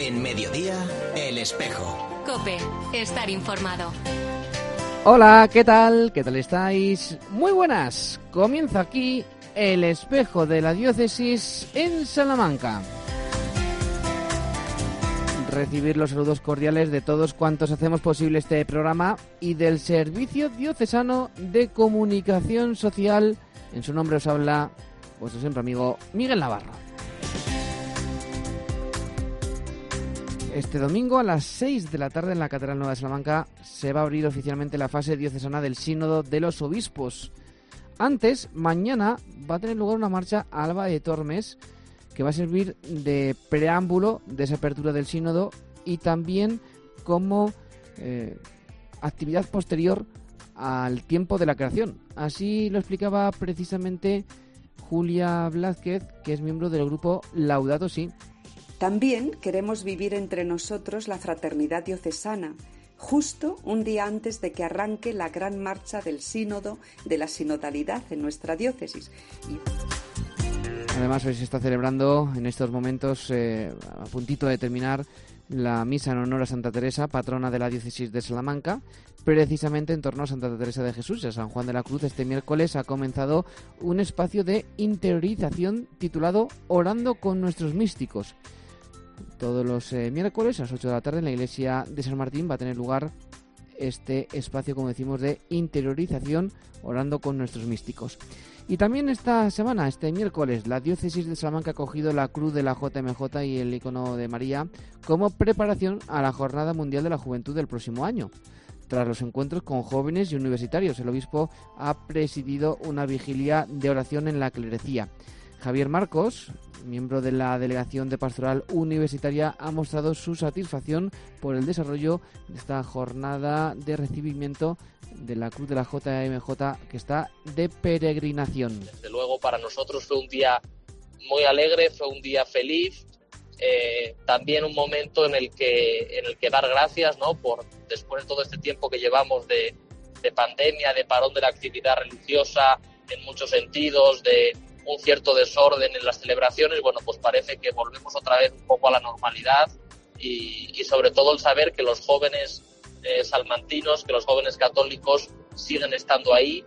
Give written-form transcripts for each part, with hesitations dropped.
En Mediodía, El Espejo. COPE, estar informado. Hola, ¿qué tal? ¿Qué tal estáis? Muy buenas. Comienza aquí El Espejo de la Diócesis en Salamanca. Recibir los saludos cordiales de todos cuantos hacemos posible este programa y del Servicio Diocesano de Comunicación Social. En su nombre os habla vuestro siempre amigo Miguel Navarro. Este domingo a las 6 de la tarde en la Catedral Nueva de Salamanca se va a abrir oficialmente la fase diocesana del Sínodo de los Obispos. Antes, mañana, va a tener lugar una marcha a Alba de Tormes que va a servir de preámbulo de esa apertura del Sínodo y también como actividad posterior al tiempo de la creación. Así lo explicaba precisamente Julia Blázquez, que es miembro del grupo Laudato Si. También queremos vivir entre nosotros la fraternidad diocesana, justo un día antes de que arranque la gran marcha del sínodo de la sinodalidad en nuestra diócesis. Además, hoy se está celebrando en estos momentos, a puntito de terminar, la misa en honor a Santa Teresa, patrona de la diócesis de Salamanca. Precisamente en torno a Santa Teresa de Jesús y a San Juan de la Cruz, este miércoles ha comenzado un espacio de interiorización titulado Orando con nuestros místicos. Todos los miércoles a las 8 de la tarde en la iglesia de San Martín va a tener lugar este espacio, como decimos, de interiorización, orando con nuestros místicos. Y también esta semana, este miércoles, la diócesis de Salamanca ha cogido la cruz de la JMJ y el icono de María como preparación a la Jornada Mundial de la Juventud del próximo año. Tras los encuentros con jóvenes y universitarios, el obispo ha presidido una vigilia de oración en la clerecía. Javier Marcos, miembro de la Delegación de Pastoral Universitaria, ha mostrado su satisfacción por el desarrollo de esta jornada de recibimiento de la Cruz de la JMJ, que está de peregrinación. Desde luego para nosotros fue un día muy alegre, fue un día feliz, también un momento en el que dar gracias, ¿no? Por después de todo este tiempo que llevamos de pandemia, de parón de la actividad religiosa en muchos sentidos, de un cierto desorden en las celebraciones, bueno, pues parece que volvemos otra vez un poco a la normalidad y sobre todo el saber que los jóvenes salmantinos, que los jóvenes católicos siguen estando ahí.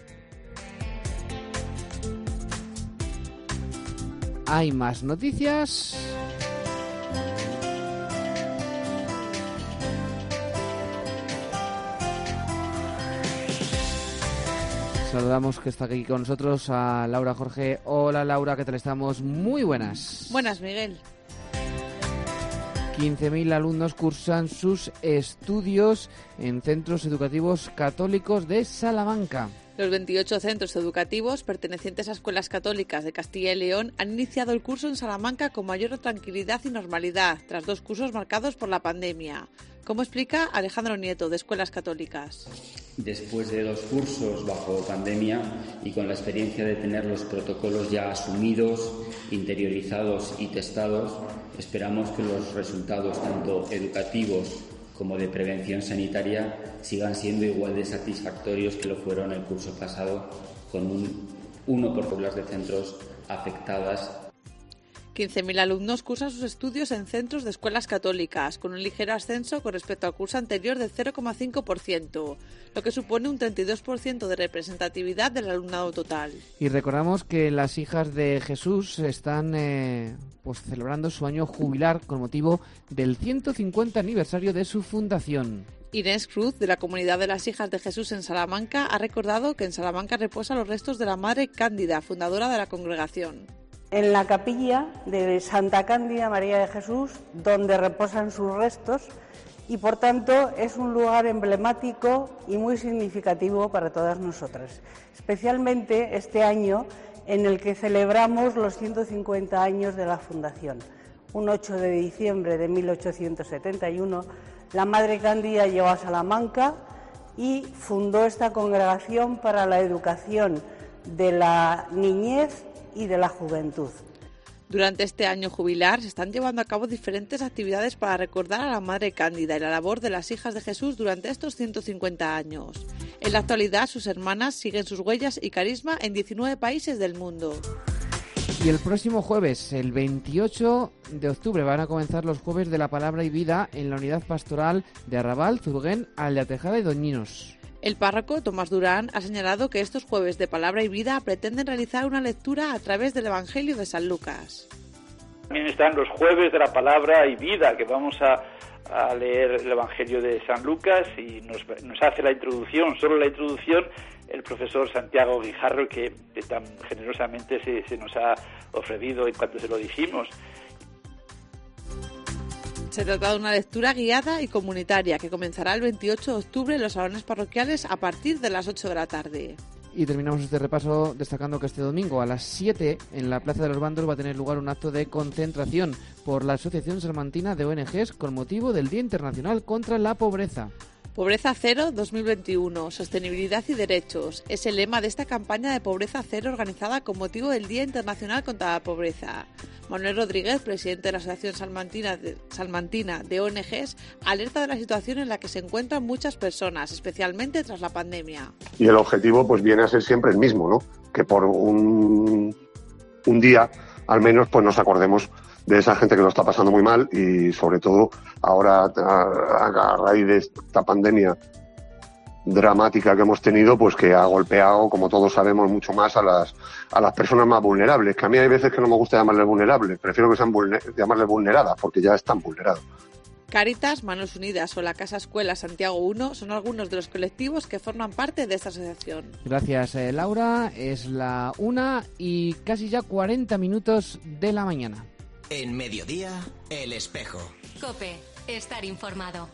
Hay más noticias. Saludamos, que está aquí con nosotros, a Laura Jorge. Hola Laura, ¿qué tal estamos? Muy buenas. Buenas, Miguel. 15.000 alumnos cursan sus estudios en centros educativos católicos de Salamanca. Los 28 centros educativos pertenecientes a escuelas católicas de Castilla y León han iniciado el curso en Salamanca con mayor tranquilidad y normalidad, tras 2 cursos marcados por la pandemia. Como explica Alejandro Nieto, de Escuelas Católicas. Después de 2 cursos bajo pandemia y con la experiencia de tener los protocolos ya asumidos, interiorizados y testados, esperamos que los resultados tanto educativos como de prevención sanitaria sigan siendo igual de satisfactorios que lo fueron el curso pasado, con un 1 por aulas de centros afectadas. 15.000 alumnos cursan sus estudios en centros de escuelas católicas, con un ligero ascenso con respecto al curso anterior del 0,5%, lo que supone un 32% de representatividad del alumnado total. Y recordamos que las hijas de Jesús están celebrando su año jubilar con motivo del 150 aniversario de su fundación. Inés Cruz, de la Comunidad de las Hijas de Jesús en Salamanca, ha recordado que en Salamanca reposan los restos de la Madre Cándida, fundadora de la congregación. En la capilla de Santa Cándida María de Jesús, donde reposan sus restos, y por tanto es un lugar emblemático y muy significativo para todas nosotras, especialmente este año en el que celebramos los 150 años de la fundación. Un 8 de diciembre de 1871, la Madre Cándida llegó a Salamanca y fundó esta congregación para la educación de la niñez y de la juventud. Durante este año jubilar se están llevando a cabo diferentes actividades para recordar a la Madre Cándida y la labor de las hijas de Jesús durante estos 150 años. En la actualidad, sus hermanas siguen sus huellas y carisma en 19 países del mundo. Y el próximo jueves, el 28 de octubre, van a comenzar los Jueves de la Palabra y Vida en la Unidad Pastoral de Arrabal, Zurguén, Aldea y Doñinos. El párroco Tomás Durán ha señalado que estos Jueves de Palabra y Vida pretenden realizar una lectura a través del Evangelio de San Lucas. También están los Jueves de la Palabra y Vida, que vamos a leer el Evangelio de San Lucas, y nos hace la introducción, solo la introducción, el profesor Santiago Guijarro, que tan generosamente se nos ha ofrecido en cuanto se lo dijimos. Se trata de una lectura guiada y comunitaria que comenzará el 28 de octubre en los salones parroquiales a partir de las 8 de la tarde. Y terminamos este repaso destacando que este domingo a las 7 en la Plaza de los Bandos va a tener lugar un acto de concentración por la Asociación Salmantina de ONGs con motivo del Día Internacional contra la Pobreza. Pobreza Cero 2021, Sostenibilidad y Derechos. Es el lema de esta campaña de Pobreza Cero organizada con motivo del Día Internacional contra la Pobreza. Manuel Rodríguez, presidente de la Asociación Salmantina de ONGs, alerta de la situación en la que se encuentran muchas personas, especialmente tras la pandemia. Y el objetivo pues viene a ser siempre el mismo, ¿no? Que por un día, al menos, pues nos acordemos de esa gente que lo está pasando muy mal, y sobre todo ahora a raíz de esta pandemia dramática que hemos tenido, pues que ha golpeado, como todos sabemos, mucho más a las personas más vulnerables, que a mí hay veces que no me gusta llamarles vulnerables, prefiero que sean llamarles vulneradas, porque ya están vulnerados. Cáritas, Manos Unidas o la Casa Escuela Santiago I son algunos de los colectivos que forman parte de esta asociación. Gracias, Laura. Es la 1 y casi ya 40 minutos de la mañana. En Mediodía, El Espejo. COPE, estar informado.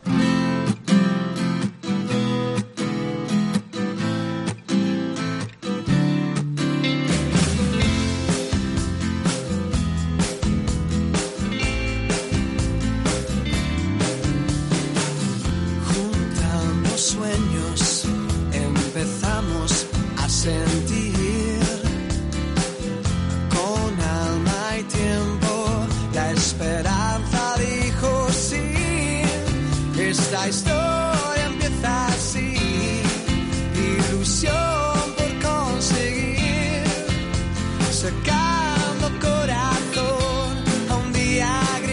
Juntamos sueños, empezamos a sentir con alma y tiempo. La esperanza dijo sí, esta historia empieza así, ilusión por conseguir, sacando corazón a un día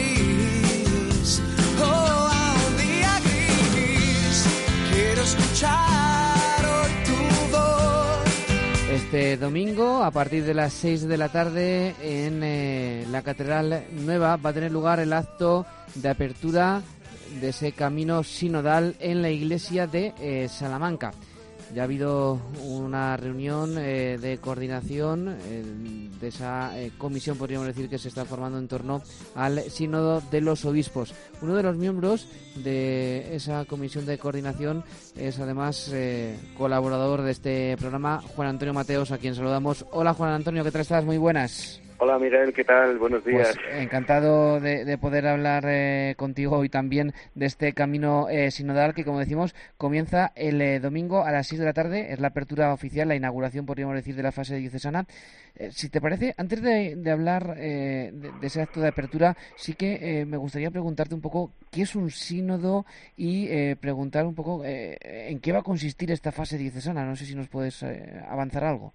gris, oh, a un día gris, quiero escuchar hoy tu voz. Este domingo, a partir de las 6 de la tarde, en la Catedral Nueva, va a tener lugar el acto de apertura de ese camino sinodal en la iglesia de Salamanca. Ya ha habido una reunión de coordinación de esa comisión, podríamos decir, que se está formando en torno al Sínodo de los Obispos. Uno de los miembros de esa comisión de coordinación es además colaborador de este programa, Juan Antonio Mateos, a quien saludamos. Hola, Juan Antonio, ¿qué tal estás? Muy buenas. Hola Miguel, ¿qué tal? Buenos días. Pues encantado de poder hablar contigo hoy también de este camino sinodal que, como decimos, comienza el domingo a las 6 de la tarde. Es la apertura oficial, la inauguración, podríamos decir, de la fase diocesana. Si te parece, antes de hablar de ese acto de apertura, sí que me gustaría preguntarte un poco qué es un sínodo y preguntar un poco en qué va a consistir esta fase diocesana. No sé si nos puedes avanzar algo.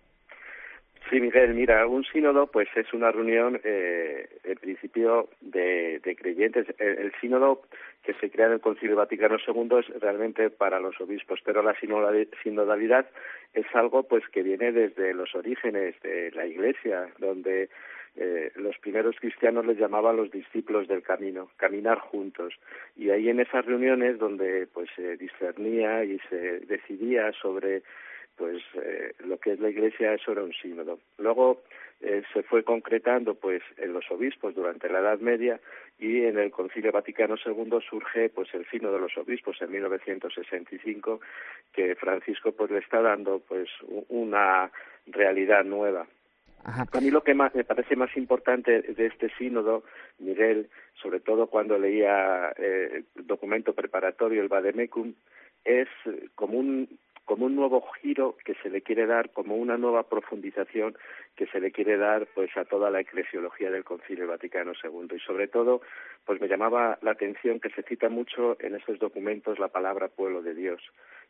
Sí, Miguel, mira, un sínodo pues es una reunión, en principio, de creyentes. El sínodo que se crea en el Concilio Vaticano II es realmente para los obispos, pero la sinodalidad es algo pues que viene desde los orígenes de la Iglesia, donde los primeros cristianos les llamaban los discípulos del camino, caminar juntos. Y ahí en esas reuniones donde pues se discernía y se decidía sobre pues lo que es la Iglesia, eso era un sínodo. Luego se fue concretando pues en los obispos durante la Edad Media, y en el Concilio Vaticano II surge pues el sínodo de los obispos en 1965, que Francisco pues le está dando pues una realidad nueva. Ajá. A mí lo que me parece más importante de este sínodo, Miguel, sobre todo cuando leía el documento preparatorio, el Vademecum, es como un nuevo giro que se le quiere dar, como una nueva profundización que se le quiere dar pues a toda la eclesiología del Concilio Vaticano II. Y sobre todo, pues me llamaba la atención que se cita mucho en estos documentos la palabra pueblo de Dios,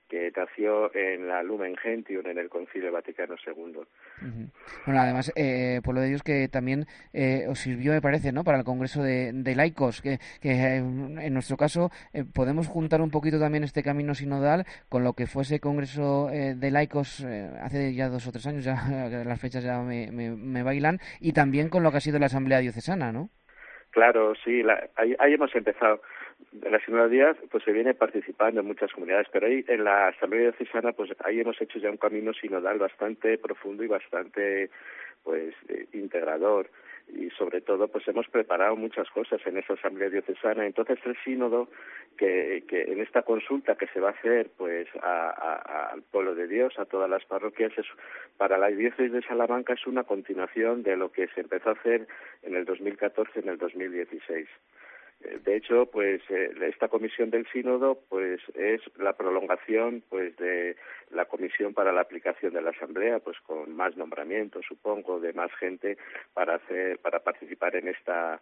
que nació en la Lumen Gentium, en el Concilio Vaticano II. Bueno, además, Pueblo de Dios, que también os sirvió, me parece, ¿no?, para el Congreso de laicos, que en nuestro caso podemos juntar un poquito también este camino sinodal con lo que fue ese Congreso de laicos hace ya 2 o 3 años, ya las fechas ya me bailan, y también con lo que ha sido la Asamblea Diocesana, ¿no? Claro, sí, ahí hemos empezado. En la sinodalidad pues se viene participando en muchas comunidades, pero ahí en la Asamblea Diocesana pues ahí hemos hecho ya un camino sinodal bastante profundo y bastante pues integrador, y sobre todo pues hemos preparado muchas cosas en esa Asamblea Diocesana. Entonces el sínodo que en esta consulta que se va a hacer pues al pueblo de Dios, a todas las parroquias, para la diócesis de Salamanca es una continuación de lo que se empezó a hacer en el 2014, en el 2016. De hecho, pues esta comisión del sínodo pues es la prolongación pues de la comisión para la aplicación de la asamblea, pues con más nombramientos, supongo, de más gente para participar en esta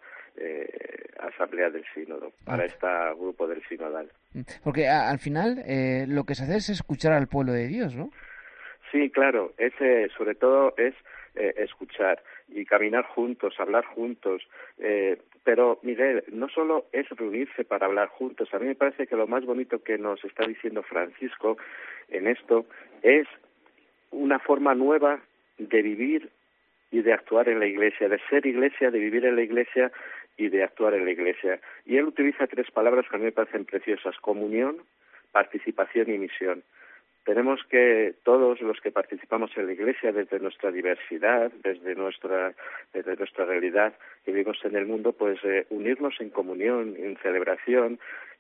asamblea del sínodo, para este grupo del sinodal. Porque al final lo que se hace es escuchar al pueblo de Dios, ¿no? Sí, claro, sobre todo es escuchar y caminar juntos, hablar juntos. Pero, Miguel, no solo es reunirse para hablar juntos. A mí me parece que lo más bonito que nos está diciendo Francisco en esto es una forma nueva de vivir y de actuar en la Iglesia, de ser Iglesia, de vivir en la Iglesia y de actuar en la Iglesia. Y él utiliza 3 palabras que a mí me parecen preciosas: comunión, participación y misión. Tenemos que, todos los que participamos en la Iglesia, desde nuestra diversidad, desde nuestra realidad que vivimos en el mundo, pues unirnos en comunión, en celebración,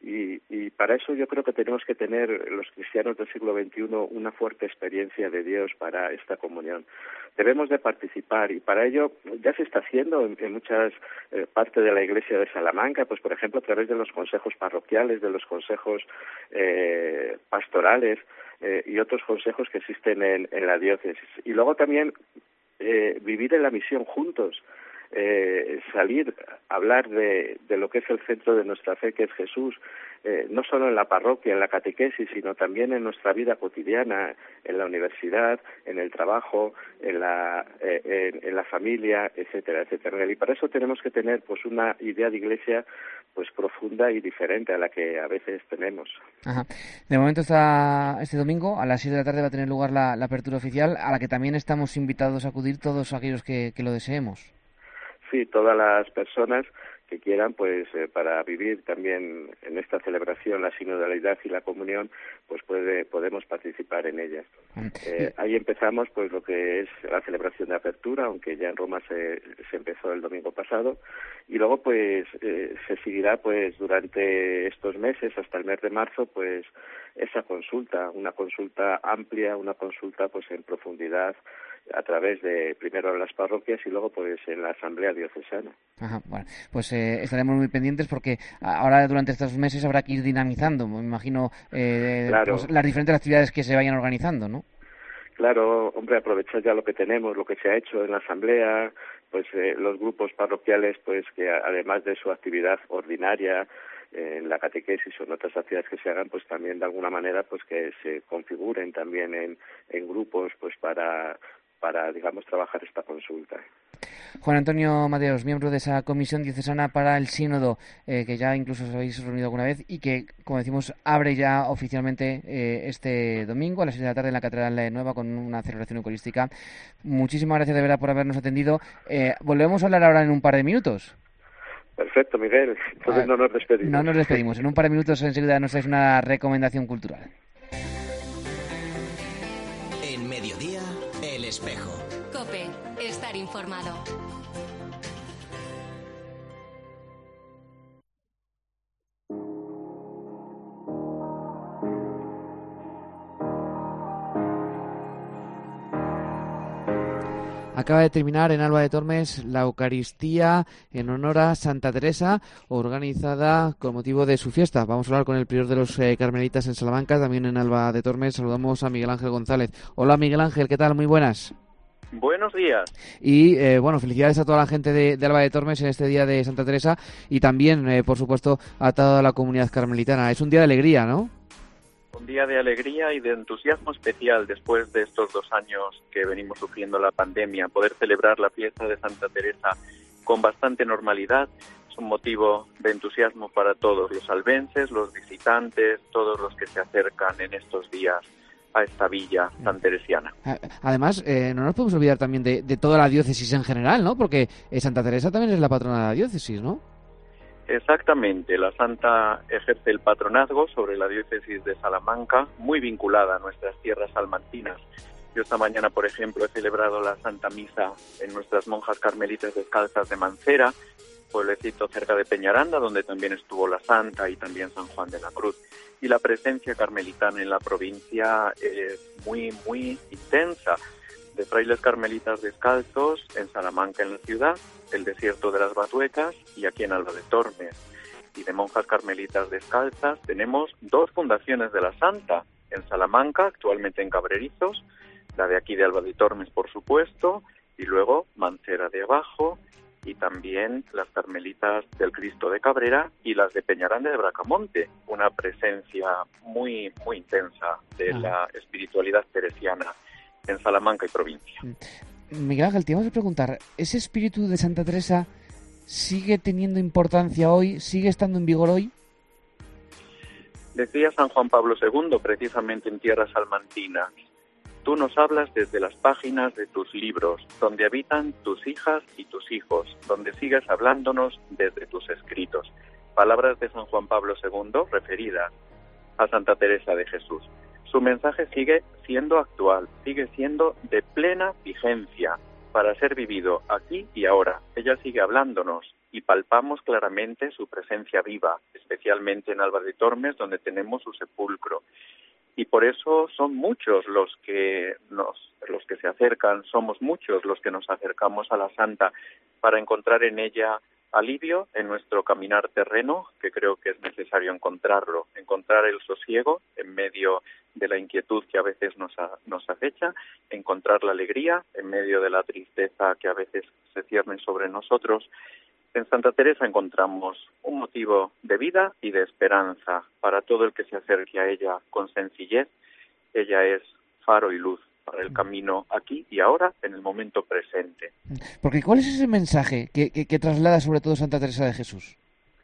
y para eso yo creo que tenemos que tener los cristianos del siglo XXI una fuerte experiencia de Dios para esta comunión. Debemos de participar, y para ello ya se está haciendo en muchas partes de la Iglesia de Salamanca, pues por ejemplo a través de los consejos parroquiales, de los consejos pastorales, y otros consejos que existen en la diócesis. Y luego también vivir en la misión juntos, salir a hablar de lo que es el centro de nuestra fe, que es Jesús, no solo en la parroquia, en la catequesis, sino también en nuestra vida cotidiana, en la universidad, en el trabajo, en la familia, etcétera, etcétera. Y para eso tenemos que tener pues una idea de Iglesia pues profunda y diferente a la que a veces tenemos. Ajá. De momento este domingo a las 7 de la tarde va a tener lugar la apertura oficial, a la que también estamos invitados a acudir todos aquellos que lo deseemos. Sí, todas las personas que quieran, pues para vivir también en esta celebración la sinodalidad y la comunión, pues podemos participar en ellas. Ahí empezamos pues lo que es la celebración de apertura, aunque ya en Roma se empezó el domingo pasado, y luego pues se seguirá pues durante estos meses hasta el mes de marzo pues esa consulta, una consulta amplia, una consulta pues en profundidad, a través de primero en las parroquias y luego pues en la Asamblea Diocesana. Ajá, bueno, pues estaremos muy pendientes porque ahora durante estos meses habrá que ir dinamizando, me imagino, claro, pues, las diferentes actividades que se vayan organizando, ¿no? Claro, hombre, aprovechar ya lo que tenemos, lo que se ha hecho en la Asamblea, pues los grupos parroquiales, pues que además de su actividad ordinaria, en la catequesis o en otras actividades que se hagan, pues también de alguna manera pues que se configuren también en grupos pues para digamos trabajar esta consulta. Juan Antonio Mateos, miembro de esa Comisión Diocesana para el Sínodo, que ya incluso os habéis reunido alguna vez y que, como decimos, abre ya oficialmente este domingo a las 6 de la tarde en la Catedral Nueva con una celebración eucarística. Muchísimas gracias de verdad por habernos atendido. Volvemos a hablar ahora en un par de minutos. Perfecto, Miguel. Entonces no nos despedimos. No nos despedimos. En un par de minutos enseguida nos traes una recomendación cultural. En Mediodía, El Espejo. COPE. Estar informado. Acaba de terminar en Alba de Tormes la Eucaristía en honor a Santa Teresa, organizada con motivo de su fiesta. Vamos a hablar con el prior de los Carmelitas en Salamanca, también en Alba de Tormes. Saludamos a Miguel Ángel González. Hola Miguel Ángel, ¿qué tal? Muy buenas. Buenos días. Y bueno, felicidades a toda la gente de Alba de Tormes en este día de Santa Teresa y también, por supuesto, a toda la comunidad carmelitana. Es un día de alegría, ¿no? Un día de alegría y de entusiasmo especial después de estos 2 años que venimos sufriendo la pandemia. Poder celebrar la fiesta de Santa Teresa con bastante normalidad es un motivo de entusiasmo para todos los albenses, los visitantes, todos los que se acercan en estos días a esta villa santeresiana. Además, no nos podemos olvidar también de toda la diócesis en general, ¿no? Porque Santa Teresa también es la patrona de la diócesis, ¿no? Exactamente, la santa ejerce el patronazgo sobre la diócesis de Salamanca, muy vinculada a nuestras tierras salmantinas. Yo esta mañana, por ejemplo, he celebrado la Santa Misa en nuestras monjas carmelitas descalzas de Mancera, pueblecito cerca de Peñaranda, donde también estuvo la Santa y también San Juan de la Cruz. Y la presencia carmelitana en la provincia es muy, muy intensa. De frailes carmelitas descalzos en Salamanca, en la ciudad, el desierto de las Batuecas y aquí en Alba de Tormes. Y de monjas carmelitas descalzas tenemos 2 fundaciones de la Santa, en Salamanca, actualmente en Cabrerizos, la de aquí de Alba de Tormes, por supuesto, y luego Mancera de Abajo, y también las carmelitas del Cristo de Cabrera y las de Peñaranda de Bracamonte, una presencia muy, muy intensa de la espiritualidad teresiana en Salamanca y provincia. Miguel Ángel, te vamos a preguntar, ¿ese espíritu de Santa Teresa sigue teniendo importancia hoy, sigue estando en vigor hoy? Decía San Juan Pablo II, precisamente en tierras salmantinas: tú nos hablas desde las páginas de tus libros, donde habitan tus hijas y tus hijos, donde sigues hablándonos desde tus escritos. Palabras de San Juan Pablo II referidas a Santa Teresa de Jesús. Su mensaje sigue siendo actual, sigue siendo de plena vigencia para ser vivido aquí y ahora. Ella sigue hablándonos y palpamos claramente su presencia viva, especialmente en Alba de Tormes, donde tenemos su sepulcro. Y por eso son muchos los que se acercan, somos muchos los que nos acercamos a la Santa para encontrar en ella alivio en nuestro caminar terreno, que creo que es necesario encontrarlo, encontrar el sosiego en medio de la inquietud que a veces nos acecha, encontrar la alegría en medio de la tristeza que a veces se cierne sobre nosotros. En Santa Teresa encontramos un motivo de vida y de esperanza para todo el que se acerque a ella con sencillez. Ella es faro y luz para el camino aquí y ahora, en el momento presente. Porque ¿cuál es ese mensaje que traslada sobre todo Santa Teresa de Jesús?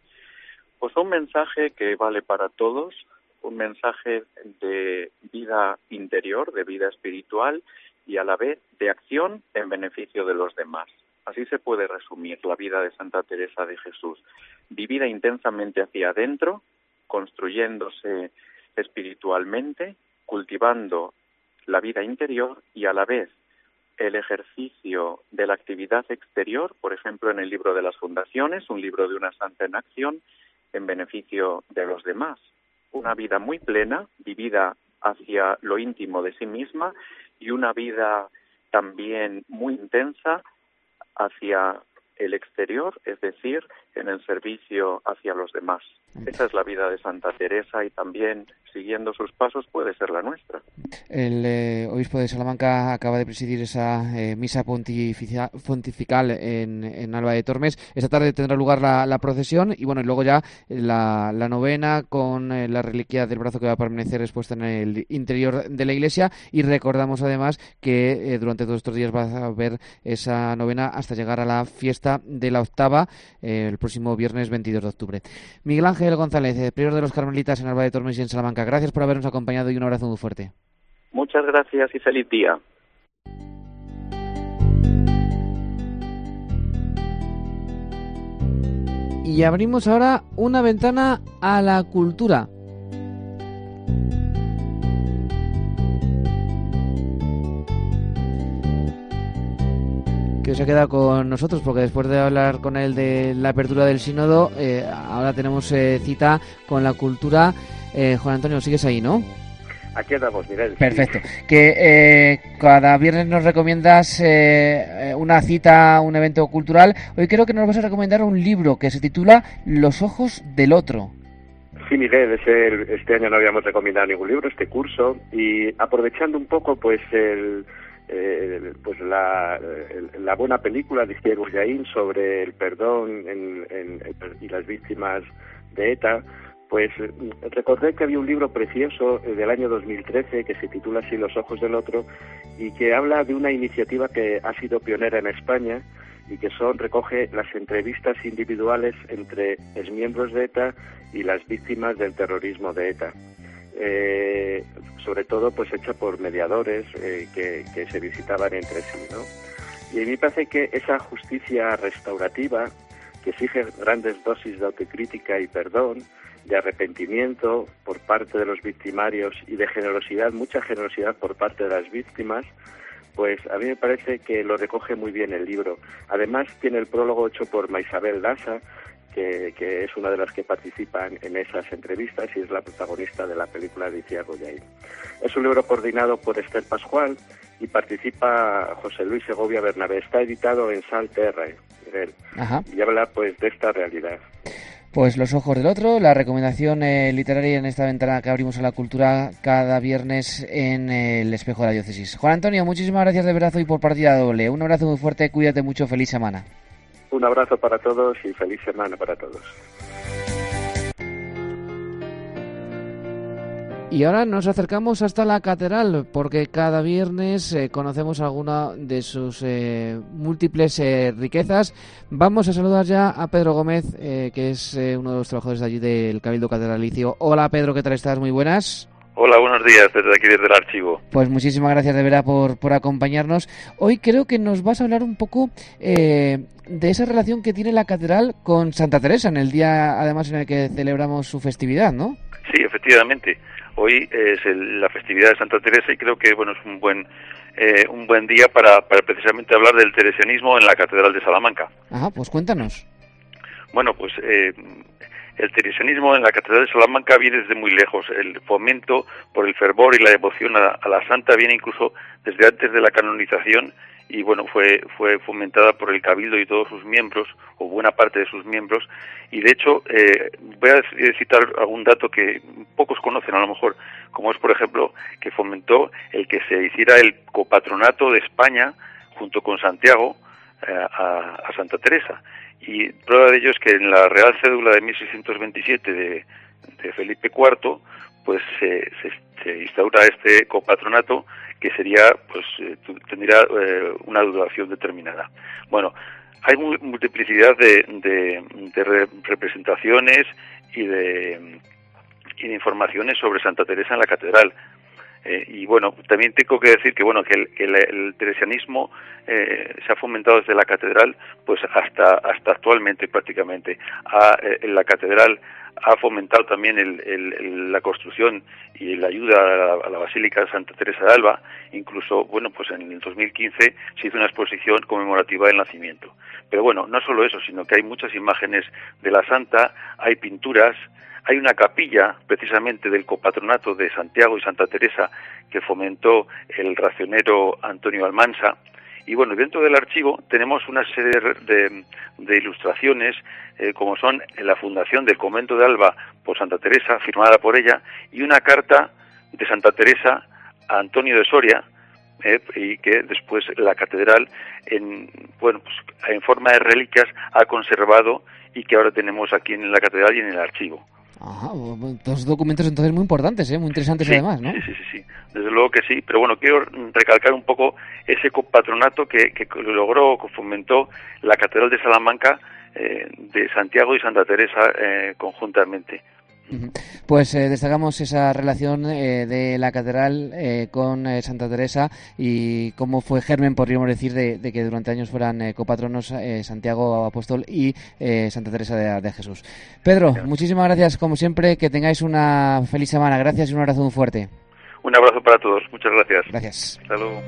Pues un mensaje que vale para todos, un mensaje de vida interior, de vida espiritual y a la vez de acción en beneficio de los demás. Así se puede resumir la vida de Santa Teresa de Jesús, vivida intensamente hacia adentro, construyéndose espiritualmente, cultivando la vida interior y a la vez el ejercicio de la actividad exterior, por ejemplo en el libro de las fundaciones, un libro de una santa en acción, en beneficio de los demás. Una vida muy plena, vivida hacia lo íntimo de sí misma y una vida también muy intensa hacia el exterior, es decir, en el servicio hacia los demás. Esa es la vida de Santa Teresa y también, siguiendo sus pasos, puede ser la nuestra. El obispo de Salamanca acaba de presidir esa misa pontifical en Alba de Tormes. Esta tarde tendrá lugar la procesión y bueno, y luego ya la novena con la reliquia del brazo que va a permanecer expuesta en el interior de la iglesia. Y recordamos además que durante todos estos días va a haber esa novena hasta llegar a la fiesta de la octava el próximo viernes 22 de octubre. Miguel Ángel González, prior de los Carmelitas en Alba de Tormes y en Salamanca, gracias por habernos acompañado y un abrazo muy fuerte. Muchas gracias y feliz día. Y abrimos ahora una ventana a la cultura. Que se ha quedado con nosotros porque después de hablar con él de la apertura del sínodo, ahora tenemos cita con la cultura. Juan Antonio, sigues ahí, ¿no? Aquí andamos, Miguel. Perfecto. Que cada viernes nos recomiendas una cita, un evento cultural. Hoy creo que nos vas a recomendar un libro que se titula Los ojos del otro. Sí, Miguel, este año no habíamos recomendado ningún libro, este curso, y aprovechando un poco pues la buena película de Diego Yaín sobre el perdón y las víctimas de ETA, Pues recordé que había un libro precioso del año 2013 que se titula así Los ojos del otro y que habla de una iniciativa que ha sido pionera en España y que recoge las entrevistas individuales entre exmiembros de ETA y las víctimas del terrorismo de ETA. Sobre todo pues hecha por mediadores que se visitaban entre sí, ¿no? Y a mí me parece que esa justicia restaurativa que exige grandes dosis de autocrítica y perdón, de arrepentimiento por parte de los victimarios y de generosidad, mucha generosidad por parte de las víctimas, pues a mí me parece que lo recoge muy bien el libro. Además tiene el prólogo hecho por Maisabel Daza, que es una de las que participan en esas entrevistas y es la protagonista de la película de Icía Goyaín. Es un libro coordinado por Esther Pascual y participa José Luis Segovia Bernabé. Está editado en Sal Terra, y habla pues de esta realidad. Pues Los ojos del otro, la recomendación literaria en esta ventana que abrimos a la cultura cada viernes en el Espejo de la Diócesis. Juan Antonio, muchísimas gracias de verdad hoy por partida doble. Un abrazo muy fuerte, cuídate mucho, feliz semana. Un abrazo para todos y feliz semana para todos. Y ahora nos acercamos hasta la catedral, porque cada viernes conocemos alguna de sus múltiples riquezas. Vamos a saludar ya a Pedro Gómez, que es uno de los trabajadores de allí del Cabildo Catedralicio. Hola Pedro, ¿qué tal estás? Muy buenas. Hola, buenos días, desde aquí, desde el archivo. Pues muchísimas gracias de verdad por acompañarnos. Hoy creo que nos vas a hablar un poco de esa relación que tiene la catedral con Santa Teresa, en el día además en el que celebramos su festividad, ¿no? Sí, efectivamente. Hoy es la festividad de Santa Teresa y creo que bueno es un buen día para precisamente hablar del teresianismo en la Catedral de Salamanca. Ajá, pues cuéntanos. Bueno, pues el teresianismo en la Catedral de Salamanca viene desde muy lejos. El fomento por el fervor y la devoción a la Santa viene incluso desde antes de la canonización y bueno, fue fomentada por el Cabildo y todos sus miembros, o buena parte de sus miembros, y de hecho voy a citar algún dato que pocos conocen a lo mejor, como es por ejemplo que fomentó el que se hiciera el copatronato de España junto con Santiago a Santa Teresa, y prueba de ello es que en la Real Cédula de 1627 de Felipe IV, pues se instaura este copatronato que sería, pues tendría una duración determinada. Bueno, hay multiplicidad de representaciones y de informaciones sobre Santa Teresa en la catedral. Y bueno, también tengo que decir que bueno que el teresianismo se ha fomentado desde la catedral pues hasta actualmente prácticamente. En la catedral ha fomentado también la construcción y la ayuda a la Basílica de Santa Teresa de Alba. Incluso, bueno, pues en el 2015 se hizo una exposición conmemorativa del nacimiento. Pero bueno, no solo eso, sino que hay muchas imágenes de la Santa, hay pinturas, hay una capilla precisamente del copatronato de Santiago y Santa Teresa que fomentó el racionero Antonio Almansa. Y bueno, dentro del archivo tenemos una serie de ilustraciones, como son la fundación del convento de Alba por Santa Teresa, firmada por ella, y una carta de Santa Teresa a Antonio de Soria, y que después la catedral, en forma de reliquias, ha conservado y que ahora tenemos aquí en la catedral y en el archivo. Ajá, dos documentos entonces muy importantes, muy interesantes sí, además, ¿no? Sí, desde luego que sí, pero bueno, quiero recalcar un poco ese copatronato que logró, que fomentó la Catedral de Salamanca, de Santiago y Santa Teresa conjuntamente. Pues destacamos esa relación de la catedral con Santa Teresa y cómo fue germen, podríamos decir, de que durante años fueran copatronos Santiago Apóstol y Santa Teresa de Jesús. Pedro, muchísimas gracias como siempre, que tengáis una feliz semana. Gracias y un abrazo muy fuerte. Un abrazo para todos, muchas gracias. Gracias. Hasta luego.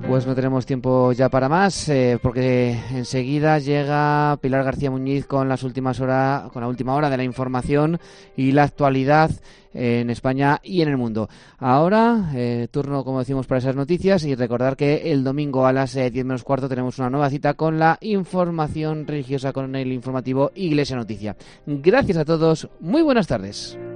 Pues no tenemos tiempo ya para más, porque enseguida llega Pilar García Muñiz con la última hora de la información y la actualidad en España y en el mundo. Ahora, turno, como decimos, para esas noticias, y recordar que el domingo a las 10 menos cuarto tenemos una nueva cita con la información religiosa, con el informativo Iglesia Noticia. Gracias a todos, muy buenas tardes.